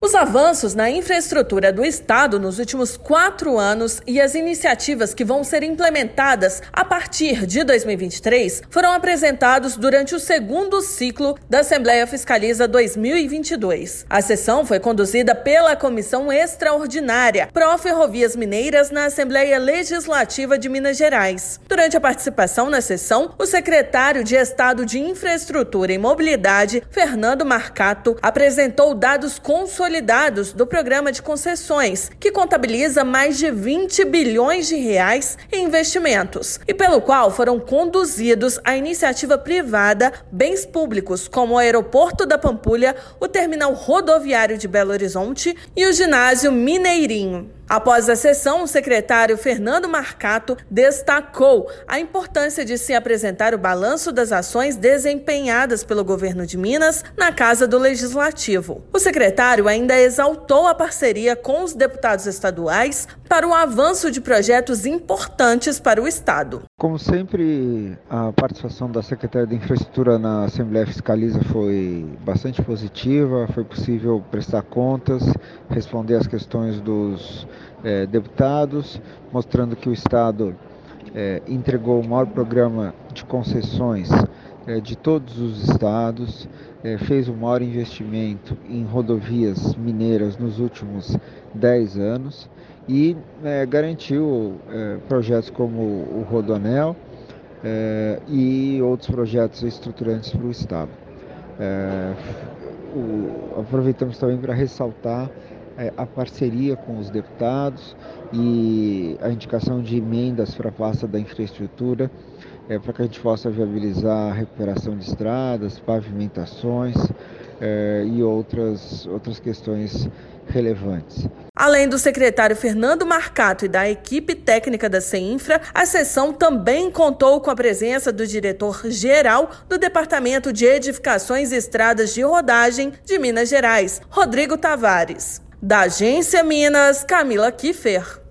Os avanços na infraestrutura do Estado nos últimos 4 anos e as iniciativas que vão ser implementadas a partir de 2023 foram apresentados durante o segundo ciclo da Assembleia Fiscaliza 2022. A sessão foi conduzida pela Comissão Extraordinária Pró-Ferrovias Mineiras na Assembleia Legislativa de Minas Gerais. Durante a participação na sessão, o secretário de Estado de Infraestrutura e Mobilidade, Fernando Marcato, apresentou dados consolidados do Programa de Concessões, que contabiliza mais de 20 bilhões de reais em investimentos e pelo qual foram conduzidos a iniciativa privada bens públicos, como o Aeroporto da Pampulha, o Terminal Rodoviário de Belo Horizonte e o Ginásio Mineirinho. Após a sessão, o secretário Fernando Marcato destacou a importância de se apresentar o balanço das ações desempenhadas pelo governo de Minas na Casa do Legislativo. O secretário ainda exaltou a parceria com os deputados estaduais para o avanço de projetos importantes para o Estado. Como sempre, a participação da Secretaria de Infraestrutura na Assembleia Fiscaliza foi bastante positiva, foi possível prestar contas, responder às questões dos deputados, mostrando que o Estado entregou o maior programa de concessões de todos os estados, fez o maior investimento em rodovias mineiras nos últimos 10 anos e garantiu projetos como o Rodoanel e outros projetos estruturantes para o Estado. Aproveitamos também para ressaltar a parceria com os deputados e a indicação de emendas para a pasta da infraestrutura, para que a gente possa viabilizar a recuperação de estradas, pavimentações e outras questões relevantes. Além do secretário Fernando Marcato e da equipe técnica da CEINFRA, a sessão também contou com a presença do diretor-geral do Departamento de Edificações e Estradas de Rodagem de Minas Gerais, Rodrigo Tavares. Da Agência Minas, Camila Kiffer.